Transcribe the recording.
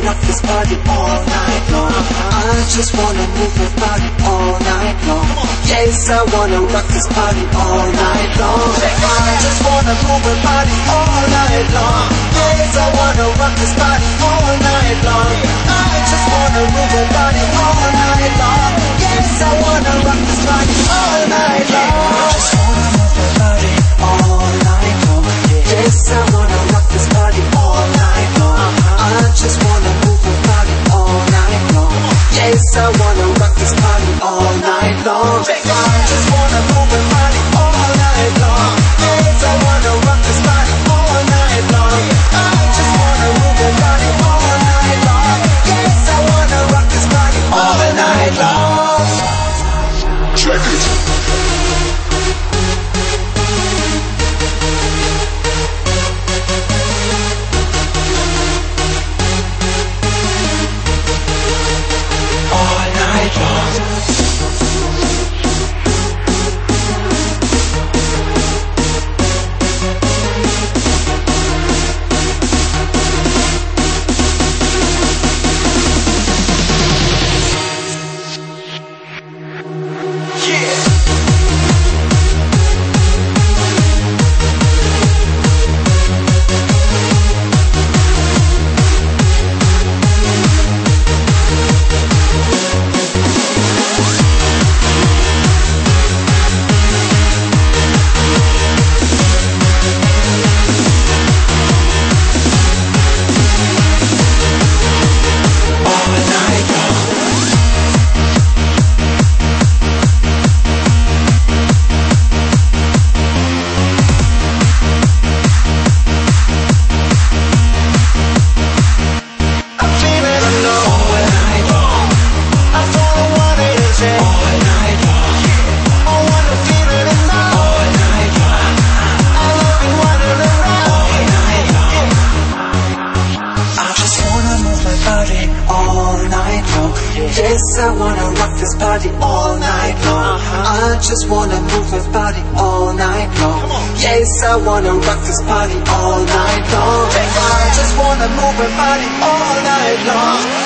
rock this party all night long. I just wanna move my body all night long. Yes, I wanna rock this party all night long. I just wanna move my body all night long. Yes, I wanna rock this body all night long. I just wanna move my body all night long. Yes, I wanna rock this body all night long. I just wanna move my body all night long. Yes, I wanna rock this body all night long. I just wanna move my body all night long. Yes, I wanna rock this body all night long. I just wanna move my body all night long. Yes, I wanna rock this body all night long. I just wanna move my body all night long. Yes, I wanna rock this body all night long. Check it. Yes, I wanna rock this party all night long. I just wanna move my body all night long. Yes, I wanna rock this party all night long. I just wanna move my body all night long.